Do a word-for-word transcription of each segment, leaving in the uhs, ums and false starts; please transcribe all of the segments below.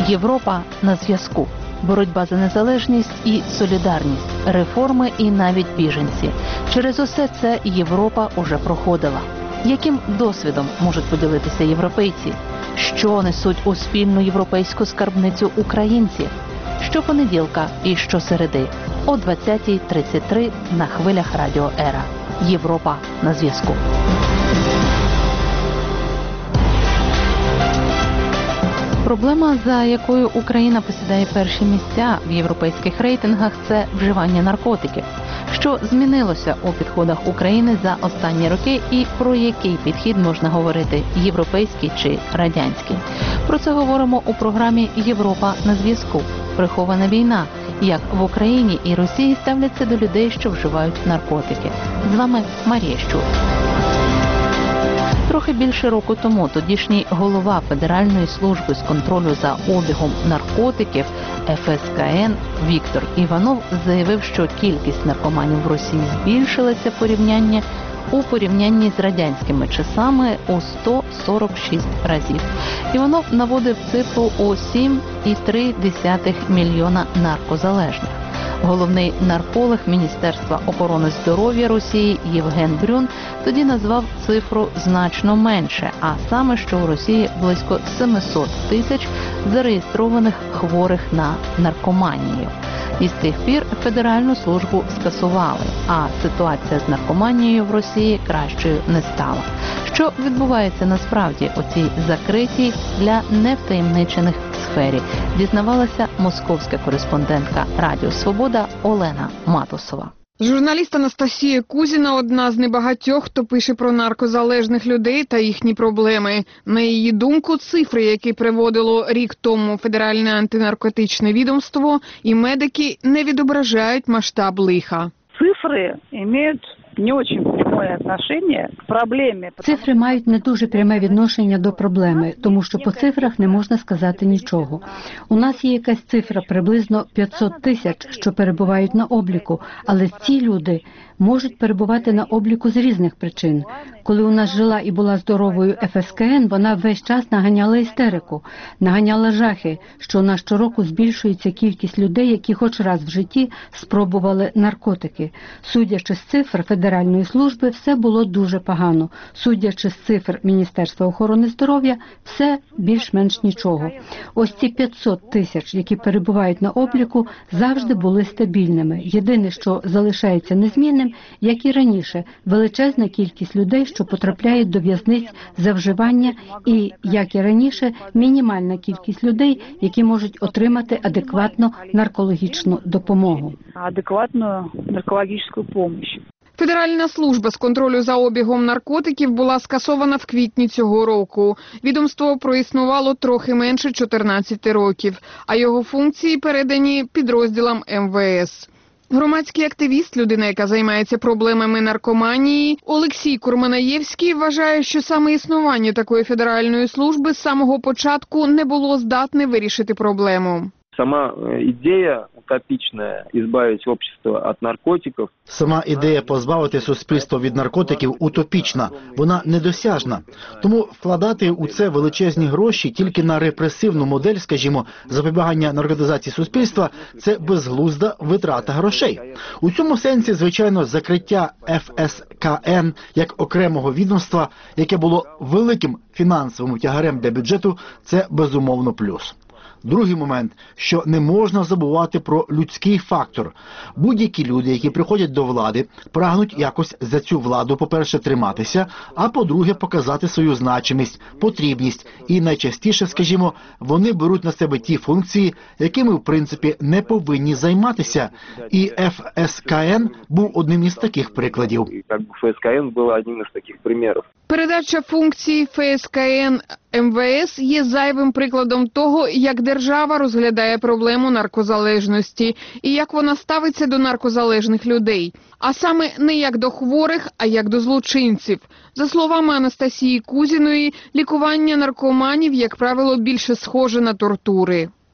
Європа на зв'язку. Боротьба за незалежність і солідарність, реформи і навіть біженці. Через усе це Європа уже проходила. Яким досвідом можуть поділитися європейці? Що несуть у спільну європейську скарбницю українці? Щопонеділка і щосереди о двадцятій тридцять три на хвилях Радіо Ера. Європа на зв'язку. Проблема, за якою Україна посідає перші місця в європейських рейтингах, це вживання наркотиків. Що змінилося у підходах України за останні роки і про який підхід можна говорити – європейський чи радянський? Про це говоримо у програмі «Європа на зв'язку». Прихована війна. Як в Україні і Росії ставляться до людей, що вживають наркотики. З вами Марія Щур. Трохи більше року тому тодішній голова Федеральної служби з контролю за обігом наркотиків еф ес ка ен Віктор Іванов заявив, що кількість наркоманів в Росії збільшилася порівняння у порівнянні з радянськими часами у сто сорок шість разів. Іванов наводив цифру у сім цілих три десятих мільйона наркозалежних. Головний нарколог Міністерства охорони здоров'я Росії Євген Брюн тоді назвав цифру значно менше, а саме, що у Росії близько сімсот тисяч зареєстрованих хворих на наркоманію. І з тих пір Федеральну службу скасували, а ситуація з наркоманією в Росії кращою не стала. Що відбувається насправді у цій закритій для невтаємничених сфері, дізнавалася московська кореспондентка Радіо Свобода Олена Матусова. Журналіст Анастасія Кузіна – одна з небагатьох, хто пише про наркозалежних людей та їхні проблеми. На її думку, цифри, які приводило рік тому Федеральне антинаркотичне відомство, і медики не відображають масштаб лиха. Цифри мають не дуже пряме відношення к проблемі. Цифри мають не дуже пряме відношення до проблеми, тому що по цифрах не можна сказати нічого. У нас є якась цифра, приблизно п'ятсот тисяч, що перебувають на обліку, але ці люди можуть перебувати на обліку з різних причин. Коли у нас жила і була здоровою еф ес ка ен, вона весь час наганяла істерику, наганяла жахи, що у нас щороку збільшується кількість людей, які хоч раз в житті спробували наркотики. Судячи з цифр Федеральної служби, все було дуже погано. Судячи з цифр Міністерства охорони здоров'я, все більш-менш нічого. Ось ці п'ятсот тисяч, які перебувають на обліку, завжди були стабільними. Єдине, що залишається незмінним, як і раніше, величезна кількість людей, що потрапляють до в'язниць за вживання і, як і раніше, мінімальна кількість людей, які можуть отримати адекватну наркологічну допомогу. Адекватну наркологічну допомогу. Федеральна служба з контролю за обігом наркотиків була скасована в квітні цього року. Відомство проіснувало трохи менше чотирнадцяти років, а його функції передані підрозділам ем ве ес. Громадський активіст, людина, яка займається проблемами наркоманії, Олексій Курманаєвський вважає, що саме існування такої федеральної служби з самого початку не було здатне вирішити проблему. Сама ідея утопічна – ізбавити общество від наркотиків. Сама ідея позбавити суспільство від наркотиків утопічна, вона недосяжна. Тому вкладати у це величезні гроші тільки на репресивну модель, скажімо, запобігання наркотизації суспільства – це безглузда витрата грошей. У цьому сенсі, звичайно, закриття еф ес ка ен як окремого відомства, яке було великим фінансовим тягарем для бюджету – це безумовно плюс. Другий момент, що не можна забувати про людський фактор. Будь-які люди, які приходять до влади, прагнуть якось за цю владу, по-перше, триматися, а по-друге, показати свою значимість, потрібність. І найчастіше, скажімо, вони беруть на себе ті функції, якими, в принципі, не повинні займатися. І еф ес ка ен був одним із таких прикладів. еф ес ка ен була одним із таких прикладів. Передача функцій еф ес ка ен ем ве ес є зайвим прикладом того, як держава розглядає проблему наркозалежності і як вона ставиться до наркозалежних людей. А саме не як до хворих, а як до злочинців. За словами Анастасії Кузіної, лікування наркоманів, як правило, більше схоже на тортури.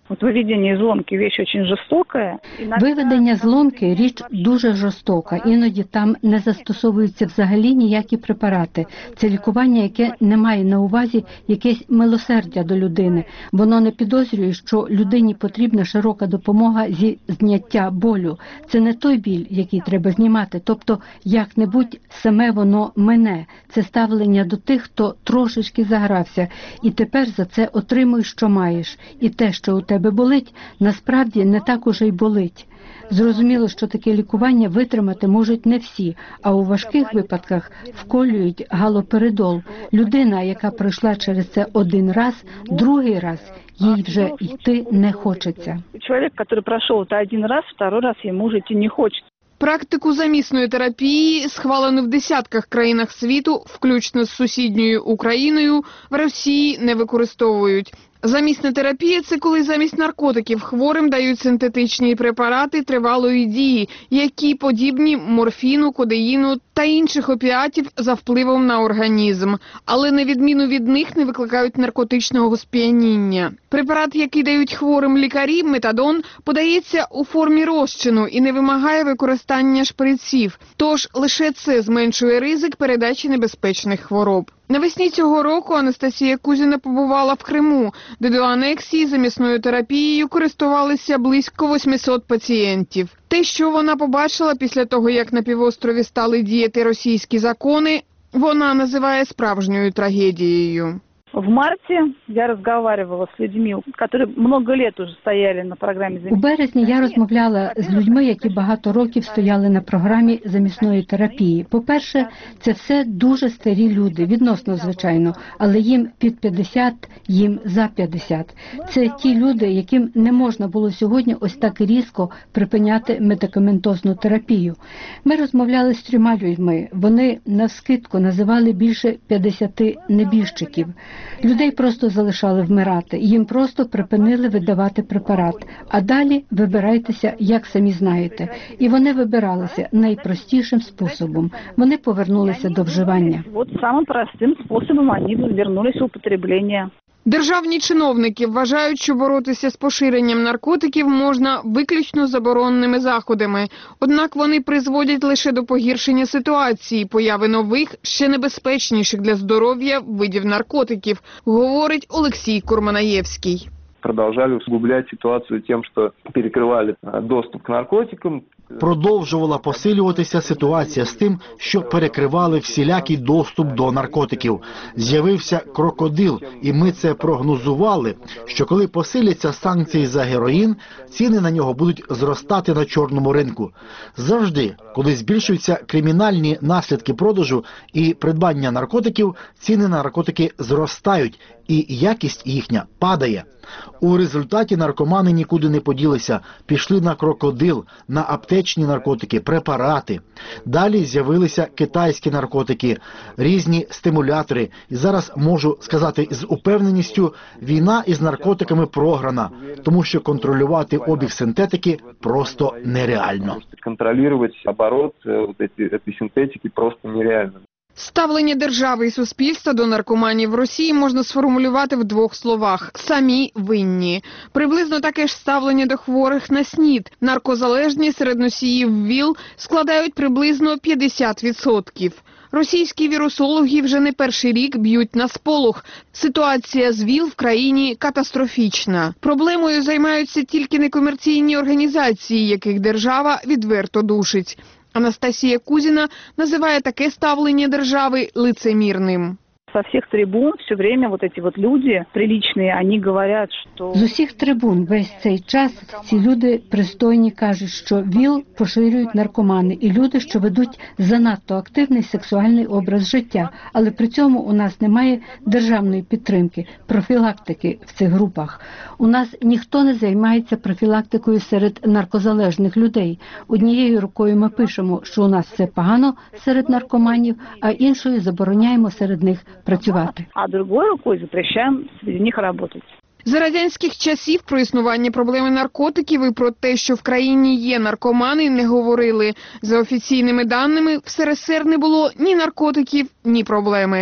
Вот выведение из ломки вещь очень жестокая. Виведення з ломки – річ дуже жорстока. Іноді там не застосовуються взагалі ніякі препарати. Це лікування, яке не має на увазі якесь милосердя до людини. Воно не підозрює, що людині потрібна широка допомога зі зняття болю. Це не той біль, який треба знімати. Тобто, як-небудь саме воно мине. Це ставлення до тих, хто трошечки загрався. І тепер за це отримуй, що маєш. І те, що у тебе болить, насправді не так уже й болить. Зрозуміло, що таке лікування витримати можуть не всі, а у важких випадках вколюють галоперидол. Людина, яка пройшла через це один раз, другий раз, їй вже йти не хочеться. Чоловік, який пройшов це один раз, другий раз йому вже йти не хочеться. Практику замісної терапії схвалену в десятках країнах світу, включно з сусідньою Україною, в Росії не використовують. Замісна терапія – це коли замість наркотиків хворим дають синтетичні препарати тривалої дії, які подібні морфіну, кодеїну та інших опіатів за впливом на організм. Але на відміну від них не викликають наркотичного сп'яніння. Препарат, який дають хворим лікарі, метадон, подається у формі розчину і не вимагає використання шприців. Тож лише це зменшує ризик передачі небезпечних хвороб. Навесні цього року Анастасія Кузіна побувала в Криму, де до анексії замісною терапією користувалися близько восьмисот пацієнтів. Те, що вона побачила після того, як на півострові стали діяти російські закони, вона називає справжньою трагедією. В марте я разговаривала с людьми, которые много лет уже стояли на програмі замісної. У березні я розмовляла з людьми, які багато років стояли на програмі замісної терапії. По-перше, це все дуже старі люди, відносно, звичайно, але їм під п'ятдесят, їм за п'ятдесят. Це ті люди, яким не можна було сьогодні ось так різко припиняти медикаментозну терапію. Ми розмовляли з трьома людьми. Вони навскидку називали більше п'ятдесят небіжчиків. Людей просто залишали вмирати, їм просто припинили видавати препарат. А далі вибирайтеся, як самі знаєте. І вони вибиралися найпростішим способом. Вони повернулися до вживання. От самим простим способом вони повернулися до употреблення. Державні чиновники вважають, що боротися з поширенням наркотиків можна виключно заборонними заходами. Однак вони призводять лише до погіршення ситуації, появи нових, ще небезпечніших для здоров'я видів наркотиків, говорить Олексій Курманаєвський. Продолжали усугублять ситуацию тем, что перекрывали доступ к наркотикам. Продовжувала посилюватися ситуація з тим, що перекривали всілякий доступ до наркотиків. З'явився крокодил, і ми це прогнозували, що коли посиляться санкції за героїн, ціни на нього будуть зростати на чорному ринку. Завжди, коли збільшуються кримінальні наслідки продажу і придбання наркотиків, ціни на наркотики зростають, і якість їхня падає. У результаті наркомани нікуди не поділися, пішли на крокодил, на аптечні наркотики, препарати. Далі з'явилися китайські наркотики, різні стимулятори. І зараз можу сказати з упевненістю, війна із наркотиками програна, тому що контролювати обіг синтетики просто нереально. Контролювати оборот цієї синтетики просто нереально. Ставлення держави і суспільства до наркоманів в Росії можна сформулювати в двох словах – самі винні. Приблизно таке ж ставлення до хворих на СНІД. Наркозалежні серед носіїв ВІЛ складають приблизно п'ятдесят відсотків. Російські вірусологи вже не перший рік б'ють на сполох. Ситуація з ВІЛ в країні катастрофічна. Проблемою займаються тільки некомерційні організації, яких держава відверто душить. Анастасія Кузіна називає таке ставлення держави лицемірним. Со всіх трибун все время вот эти вот люди приличные, они говорят, що... З усіх трибун весь цей час ці люди пристойні кажуть, що ВІЛ поширюють наркомани і люди, що ведуть занадто активний сексуальний образ життя. Але при цьому у нас немає державної підтримки, профілактики в цих групах. У нас ніхто не займається профілактикою серед наркозалежних людей. Однією рукою ми пишемо, що у нас все погано серед наркоманів, а іншою забороняємо серед них працювати. А другою рукою запрещаємо серед них працювати. За радянських часів про існування проблеми наркотиків і про те, що в країні є наркомани, не говорили. За офіційними даними, в ес ер ес ер не було ні наркотиків, ні проблеми.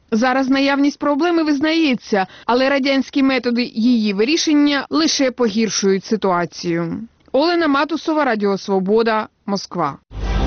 Зараз наявність проблеми визнається, але радянські методи її вирішення лише погіршують ситуацію. Олена Матусова, Радіо Свобода, Москва.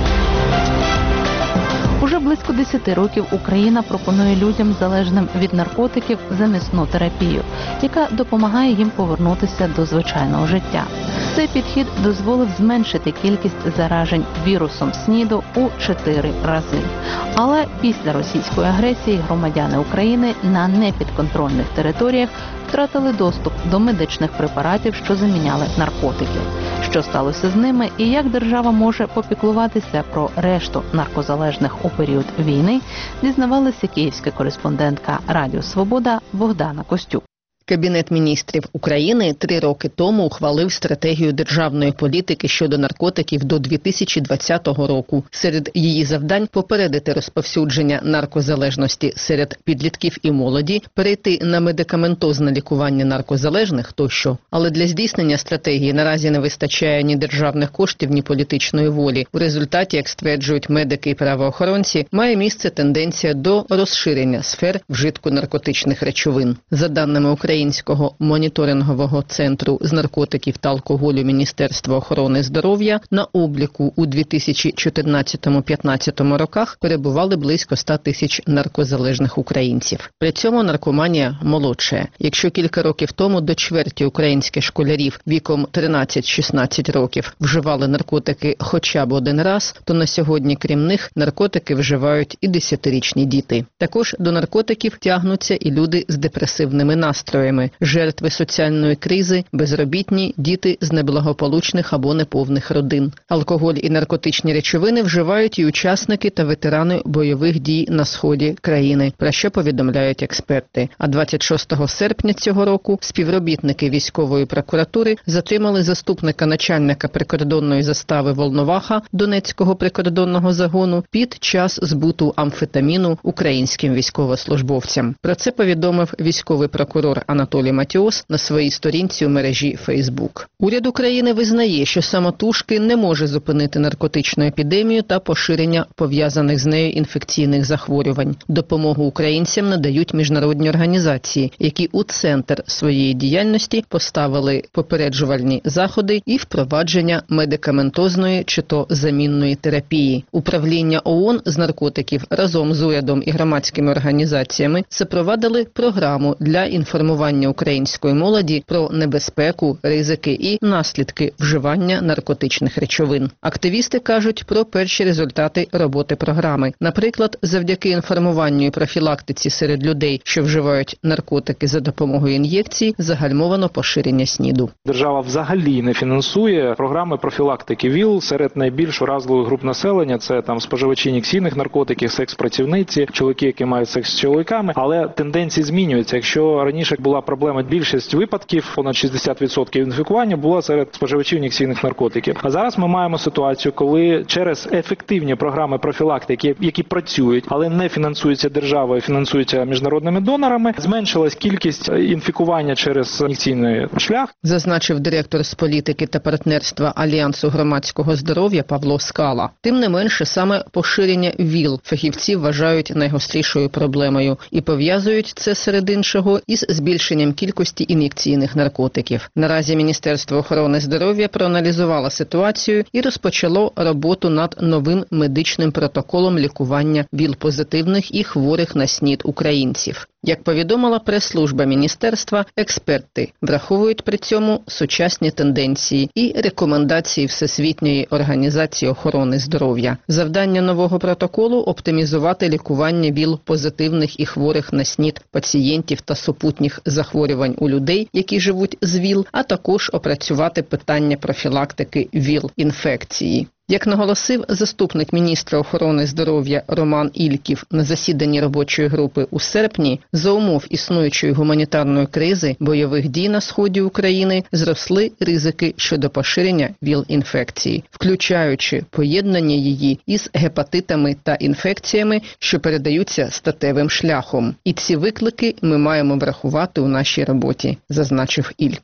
Уже близько десяти років Україна пропонує людям, залежним від наркотиків, замісну терапію, яка допомагає їм повернутися до звичайного життя. Цей підхід дозволив зменшити кількість заражень вірусом СНІДу у чотири рази. Але після російської агресії громадяни України на непідконтрольних територіях втратили доступ до медичних препаратів, що заміняли наркотики. Що сталося з ними і як держава може попіклуватися про решту наркозалежних у період війни, дізнавалася київська кореспондентка Радіо Свобода Богдана Костюк. Кабінет міністрів України три роки тому ухвалив стратегію державної політики щодо наркотиків до дві тисячі двадцятого року. Серед її завдань – попередити розповсюдження наркозалежності серед підлітків і молоді, перейти на медикаментозне лікування наркозалежних тощо. Але для здійснення стратегії наразі не вистачає ні державних коштів, ні політичної волі. У результаті, як стверджують медики і правоохоронці, має місце тенденція до розширення сфер вжитку наркотичних речовин. За даними України, Українського моніторингового центру з наркотиків та алкоголю Міністерства охорони здоров'я на обліку у дві тисячі чотирнадцятому-п'ятнадцятому роках перебували близько ста тисяч наркозалежних українців. При цьому наркоманія молодшає. Якщо кілька років тому до чверті українських школярів віком тринадцять-шістнадцять років вживали наркотики хоча б один раз, то на сьогодні, крім них, наркотики вживають і десятирічні діти. Також до наркотиків тягнуться і люди з депресивними настроями, жертви соціальної кризи, безробітні, діти з неблагополучних або неповних родин. Алкоголь і наркотичні речовини вживають і учасники та ветерани бойових дій на сході країни, про що повідомляють експерти. А двадцять шостого серпня цього року співробітники військової прокуратури затримали заступника начальника прикордонної застави Волноваха Донецького прикордонного загону під час збуту амфетаміну українським військовослужбовцям. Про це повідомив військовий прокурор Анатолій Матіос на своїй сторінці у мережі Фейсбук. Уряд України визнає, що самотужки не може зупинити наркотичну епідемію та поширення пов'язаних з нею інфекційних захворювань. Допомогу українцям надають міжнародні організації, які у центр своєї діяльності поставили попереджувальні заходи і впровадження медикаментозної чи то замінної терапії. Управління ООН з наркотиків разом з урядом і громадськими організаціями запровадили програму для інформування української молоді про небезпеку, ризики і наслідки вживання наркотичних речовин. Активісти кажуть про перші результати роботи програми. Наприклад, завдяки інформуванню і профілактиці серед людей, що вживають наркотики за допомогою ін'єкцій, загальмовано поширення СНІДу. Держава взагалі не фінансує програми профілактики ВІЛ серед найбільш уразливих груп населення. Це там споживачі ін'єкційних наркотиків, секс-працівниці, чоловіки, які мають секс з чоловіками. Але тенденції змінюються. Якщо раніше була проблема, більшість випадків, понад шістдесят відсотків інфікування було серед споживачів ін'єкційних наркотиків. А зараз ми маємо ситуацію, коли через ефективні програми профілактики, які працюють, але не фінансуються державою, фінансуються міжнародними донорами, зменшилась кількість інфікування через ін'єкційний шлях. Зазначив директор з політики та партнерства Альянсу громадського здоров'я Павло Скала. Тим не менше, саме поширення ВІЛ фахівці вважають найгострішою проблемою і пов'язують це серед іншого із збільшенням кількості ін'єкційних наркотиків. Наразі Міністерство охорони здоров'я проаналізувало ситуацію і розпочало роботу над новим медичним протоколом лікування ВІЛ-позитивних і хворих на СНІД українців. Як повідомила прес-служба міністерства, експерти враховують при цьому сучасні тенденції і рекомендації Всесвітньої організації охорони здоров'я. Завдання нового протоколу – оптимізувати лікування ВІЛ-позитивних і хворих на СНІД пацієнтів та супутніх захворювань у людей, які живуть з ВІЛ, а також опрацювати питання профілактики ВІЛ-інфекції. Як наголосив заступник міністра охорони здоров'я Роман Ільків на засіданні робочої групи у серпні, за умов існуючої гуманітарної кризи, бойових дій на сході України зросли ризики щодо поширення ВІЛ-інфекції, включаючи поєднання її із гепатитами та інфекціями, що передаються статевим шляхом. І ці виклики ми маємо врахувати у нашій роботі, зазначив Ільків.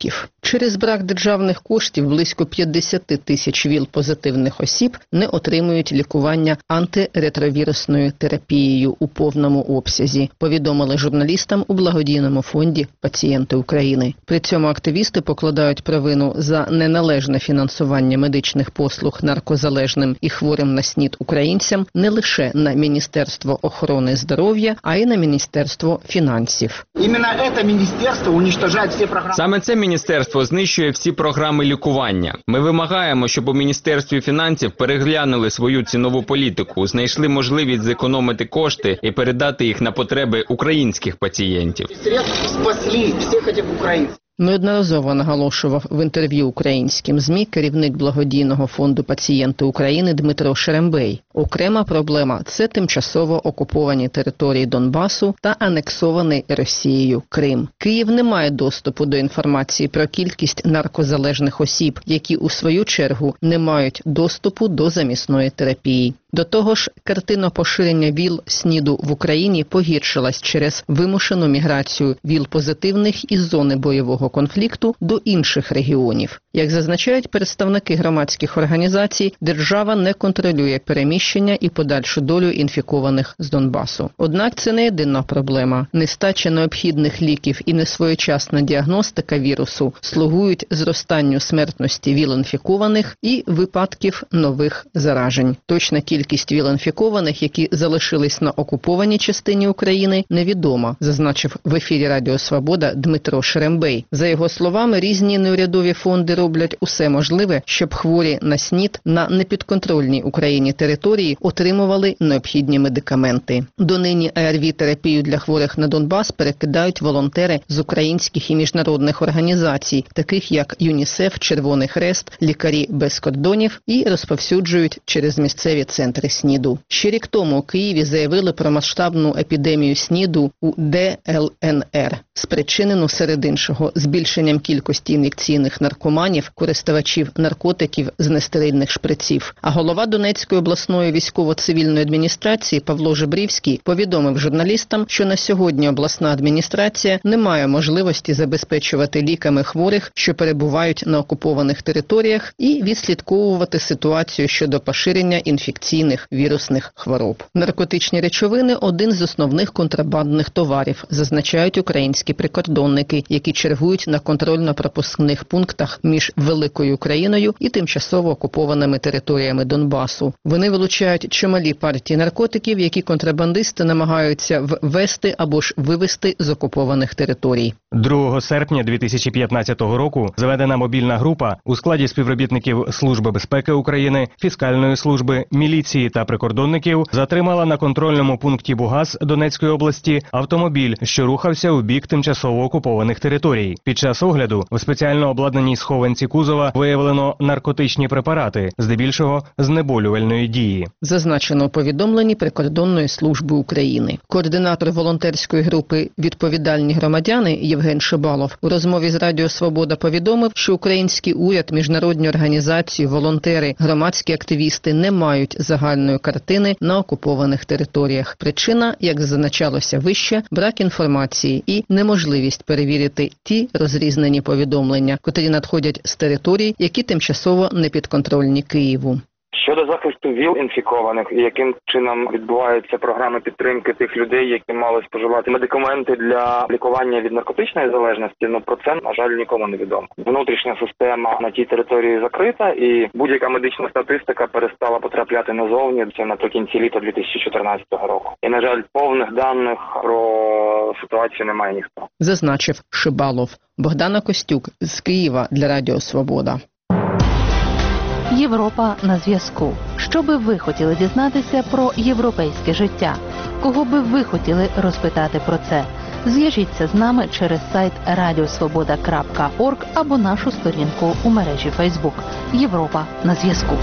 Через брак державних коштів близько п'ятдесят тисяч ВІЛ-позитивних осіб не отримують лікування антиретровірусною терапією у повному обсязі, повідомили журналістам у благодійному фонді «Пацієнти України». При цьому активісти покладають провину за неналежне фінансування медичних послуг наркозалежним і хворим на СНІД українцям не лише на Міністерство охорони здоров'я, а й на Міністерство фінансів. Саме це міністерство знищує всі програми лікування. Ми вимагаємо, щоб у Міністерстві фінансів переглянули свою цінову політику, знайшли можливість зекономити кошти і передати їх на потреби українських пацієнтів. Неодноразово наголошував в інтерв'ю українським ЗМІ керівник благодійного фонду «Пацієнти України» Дмитро Шерембей. Окрема проблема – це тимчасово окуповані території Донбасу та анексований Росією Крим. Київ не має доступу до інформації про кількість наркозалежних осіб, які у свою чергу не мають доступу до замісної терапії. До того ж, картина поширення ВІЛ-СНІДу в Україні погіршилась через вимушену міграцію ВІЛ-позитивних із зони бойового конфлікту до інших регіонів. Як зазначають представники громадських організацій, держава не контролює переміщення і подальшу долю інфікованих з Донбасу. Однак це не єдина проблема. Нестача необхідних ліків і несвоєчасна діагностика вірусу слугують зростанню смертності ВІЛ-інфікованих і випадків нових заражень. Точна кількість ВІЛ-інфікованих, які залишились на окупованій частині України, невідома, зазначив в ефірі Радіо Свобода Дмитро Шерембей. За його словами, різні неурядові фонди роблять усе можливе, щоб хворі на СНІД на непідконтрольній Україні території отримували необхідні медикаменти. Донині ей ар ві-терапію для хворих на Донбас перекидають волонтери з українських і міжнародних організацій, таких як ЮНІСЕФ, Червоний Хрест, Лікарі без кордонів, і розповсюджують через місцеві центри СНІДу. Ще рік тому у Києві заявили про масштабну епідемію СНІДу у де ел ен ер, спричинену серед іншого збільшенням кількості ін'єкційних наркоманів, користувачів наркотиків з нестерильних шприців. А голова Донецької обласної військово-цивільної адміністрації Павло Жебрівський повідомив журналістам, що на сьогодні обласна адміністрація не має можливості забезпечувати ліками хворих, що перебувають на окупованих територіях, і відслідковувати ситуацію щодо поширення інфекційних вірусних хвороб. Наркотичні речовини – один з основних контрабандних товарів, зазначають українські прикордонники, які чергують на контрольно-пропускних пунктах між Великою Україною і тимчасово окупованими територіями Донбасу. Вони вилучають чималі партії наркотиків, які контрабандисти намагаються ввести або ж вивезти з окупованих територій. другого серпня дві тисячі п'ятнадцятого року заведена мобільна група у складі співробітників Служби безпеки України, фіскальної служби, міліції та прикордонників затримала на контрольному пункті Бугас Донецької області автомобіль, що рухався у бік тимчасово окупованих територій. Під час огляду в спеціально обладнаній схованці кузова виявлено наркотичні препарати, здебільшого знеболювальної дії. Зазначено у повідомленні Прикордонної служби України. Координатор волонтерської групи «Відповідальні громадяни» Євген Шибалов у розмові з Радіо Свобода повідомив, що український уряд, міжнародні організації, волонтери, громадські активісти не мають загальної картини на окупованих територіях. Причина, як зазначалося вище, брак інформації і неможливість перевірити ті розрізнені повідомлення, котрі надходять з територій, які тимчасово не підконтрольні Києву. Щодо захисту ВІЛ-інфікованих і яким чином відбуваються програми підтримки тих людей, які мали споживати медикаменти для лікування від наркотичної залежності, ну про це, на жаль, нікому не відомо. Внутрішня система на тій території закрита, і будь-яка медична статистика перестала потрапляти назовні, це наприкінці літа дві тисячі чотирнадцятого року. І, на жаль, повних даних про ситуацію немає ніхто. Зазначив Шибалов. Богдана Костюк з Києва для Радіо Свобода. Європа на зв'язку. Що би ви хотіли дізнатися про європейське життя? Кого би ви хотіли розпитати про це? Зв'яжіться з нами через сайт радіосвобода крапка орг або нашу сторінку у мережі Фейсбук. Європа на зв'язку.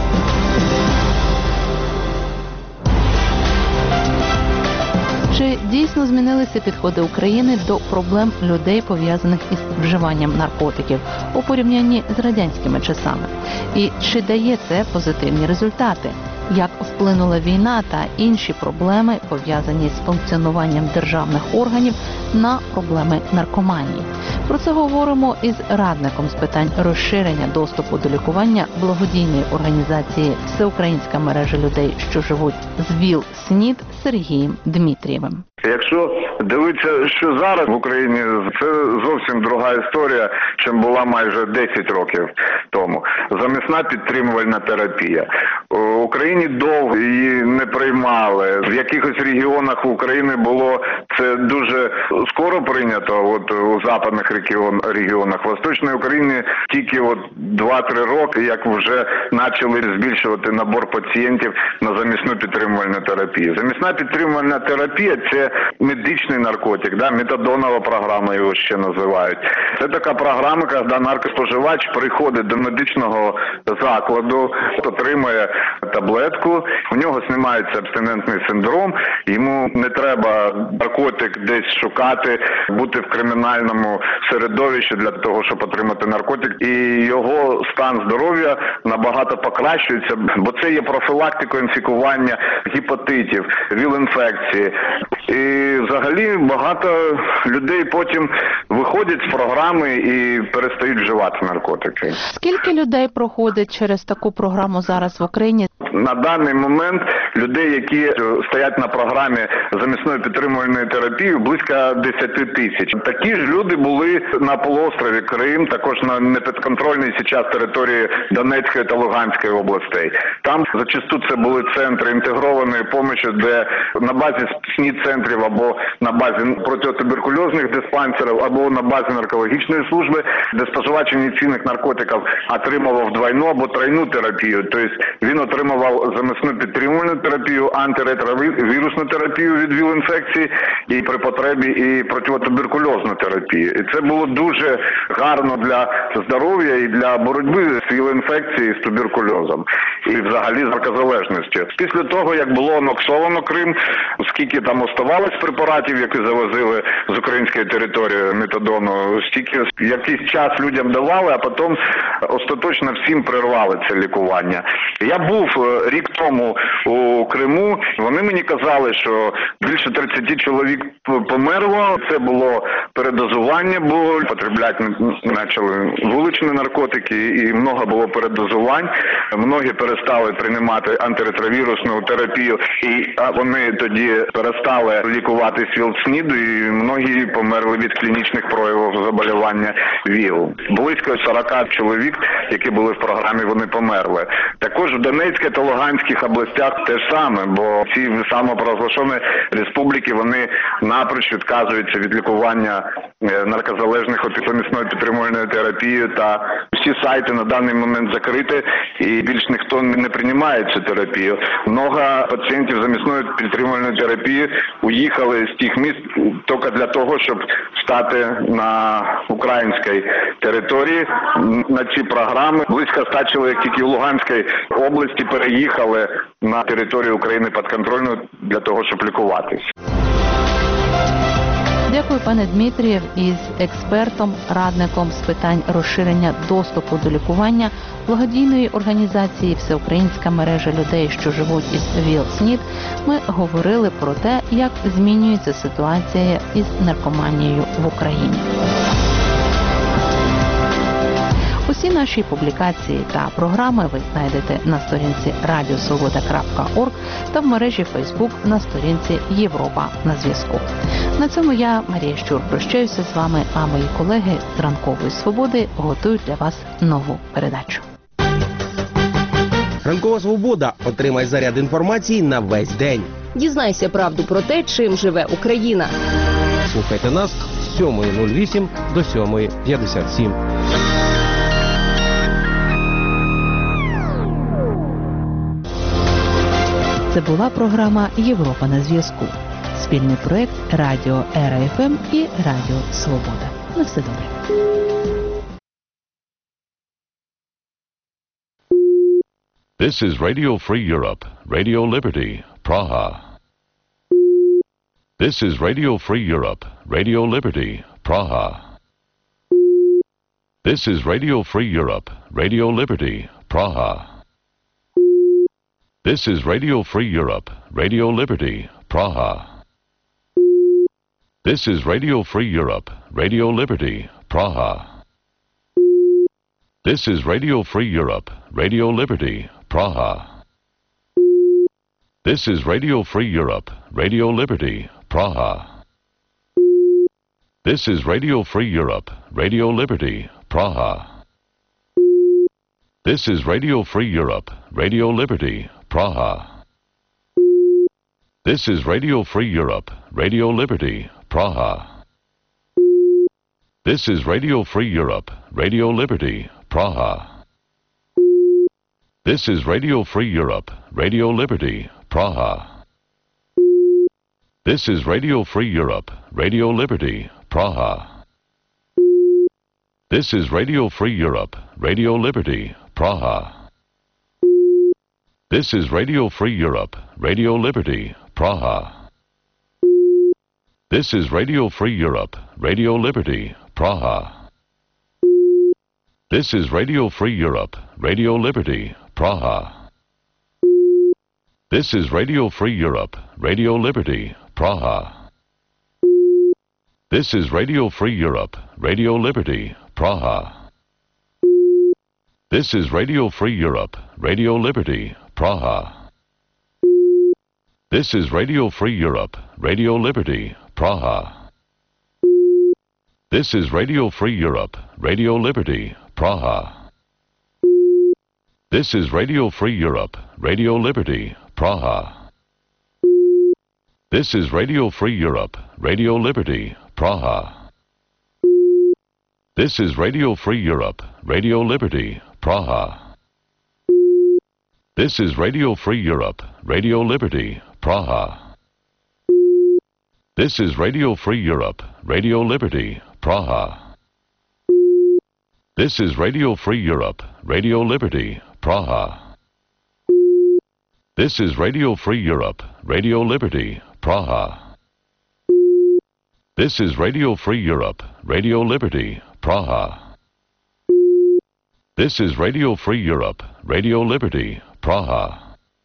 Чи дійсно змінилися підходи України до проблем людей, пов'язаних із вживанням наркотиків у порівнянні з радянськими часами? І чи дає це позитивні результати? як вплинула війна та інші проблеми, пов'язані з функціонуванням державних органів на проблеми наркоманії. Про це говоримо із радником з питань розширення доступу до лікування благодійної організації «Всеукраїнська мережа людей, що живуть з ВІЛ-СНІД» Сергієм Дмитрієвим. Якщо дивитися, що зараз в Україні, це зовсім друга історія, чим була майже десять років тому. Замісна підтримувальна терапія. В Україні довго її не приймали. В якихось регіонах України було це дуже скоро прийнято, от у западних регіон, регіонах. В Восточній Україні тільки от два-три роки, як вже почали збільшувати набор пацієнтів на замісну підтримувальну терапію. Замісна підтримувальна терапія – це медичний наркотик, да, метадонова програма його ще називають. Це така програма, коли наркоспоживач приходить до медичного закладу, отримує таблетку, у нього знімається абстинентний синдром, йому не треба наркотик десь шукати, бути в кримінальному середовищі для того, щоб отримати наркотик, і його стан здоров'я набагато покращується, бо це є профілактика інфікування гепатитів, ВІЛ-інфекції. І взагалі багато людей потім виходять з програми і перестають вживати наркотики. Скільки людей проходить через таку програму зараз в Україні? На даний момент людей, які стоять на програмі замісної підтримувальної терапії, близько десять тисяч. Такі ж люди були на полуострові Крим, також на непідконтрольній зараз території Донецької та Луганської областей. Там зачасту це були центри інтегрованої допомоги, де на базі СНІД-центрів або на базі протитуберкульозних диспансерів, або на базі наркологічної служби, де споживач ініційних наркотиків отримував двойну або тройну терапію. Тобто він отримував замісну підтримувальну терапію, антиретровірусну терапію від ВІЛ-інфекції і при потребі і протитуберкульозну терапію. І це було дуже гарно для здоров'я і для боротьби з ВІЛ-інфекцією і з туберкульозом. І взагалі з наркозалежністю. Після того, як було анексовано Крим, скільки там оставалось препаратів, які завозили з української території метадону, стільки якийсь час людям давали, а потім остаточно всім прервали це лікування. Я був рік тому у Криму, вони мені казали, що більше тридцять чоловік померло, це було передозування, бо потребляти почали вуличні наркотики і много було передозувань. Многі перестали приймати антиретровірусну терапію, і вони тоді перестали лікувати ВІЛ-СНІДу, і многі померли від клінічних проявів заболівання ВІЛ. Близько сорок чоловік, які були в програмі, вони померли. Також в Донецькій та Луганських областях те ж саме, бо ці самопроголошені республіки, вони напроч відказуються від лікування наркозалежних від замісної підтримувальної терапії, та всі сайти на даний момент закриті, і більш ніхто не приймає цю терапію. Много пацієнтів замісної підтримувальної терапії уїхали з тих міст тільки для того, щоб стати на українській території на ці програми. Близько ста чоловік тільки в Луганській області переїхали на територію України підконтрольну для того, щоб лікуватись. Дякую, пане Дмитрієв, із експертом, радником з питань розширення доступу до лікування благодійної організації «Всеукраїнська мережа людей, що живуть із ВІЛ-СНІД» ми говорили про те, як змінюється ситуація із наркоманією в Україні. Усі наші публікації та програми ви знайдете на сторінці радіо свобода крапка орг та в мережі Фейсбук на сторінці Європа на зв'язку. На цьому я, Марія Щур, прощаюся з вами, а мої колеги з Ранкової Свободи готують для вас нову передачу. Ранкова Свобода. Отримай заряд інформації на весь день. Дізнайся правду про те, чим живе Україна. Слухайте нас з сьомої нуль вісім до сьомої п'ятдесят сім. Це була програма «Європа на зв'язку». Спільний проєкт Радіо ЕРА-ФМ і Радіо Свобода. На все добре. This is Radio Free Europe, Radio Liberty, Praha. This is Radio Free Europe, Radio Liberty, Praha. This is Radio Free Europe, Radio Liberty, Praha. This is Radio Free Europe, Radio Liberty, Praha. This is Radio Free Europe, Radio Liberty, Praha. This is Radio Free Europe, Radio Liberty, Praha. This is Radio Free Europe, Radio Liberty, Praha. This is Radio Free Europe, Radio Liberty, Praha. This is Radio Free Europe, Radio Liberty, Praha. This is Radio Free Europe, Radio Liberty, Praha. This is Radio Free Europe, Radio Liberty, Praha. This is Radio Free Europe, Radio Liberty, Praha. This is Radio Free Europe, Radio Liberty, Praha. This is Radio Free Europe, Radio Liberty, Praha. This is Radio Free Europe, Radio Liberty, Praha. This is Radio Free Europe, Radio Liberty, Praha. This is Radio Free Europe, Radio Liberty, Praha. This is Radio Free Europe, Radio Liberty, Praha. This is Radio Free Europe, Radio Liberty, Praha. This is Radio Free Europe, Radio Liberty, Praha. This is Radio Free Europe, Radio Liberty, Praha. This is Radio Free Europe, Radio Liberty, Praha. This is Radio Free Europe, Radio Liberty, Praha. This is Radio Free Europe, Radio Liberty, Praha. This is Radio Free Europe, Radio Liberty, Praha. This is Radio Free Europe, Radio Liberty, Praha. This is Radio Free Europe, Radio Liberty, Praha. This is Radio Free Europe, Radio Liberty, Praha. This is Radio Free Europe, Radio Liberty, Praha. This is Radio Free Europe, Radio Liberty, Praha. This is Radio Free Europe, Radio Liberty, Praha.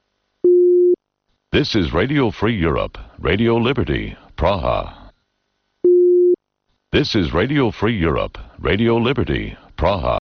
This is Radio Free Europe, Radio Liberty, Praha. This is Radio Free Europe, Radio Liberty, Praha.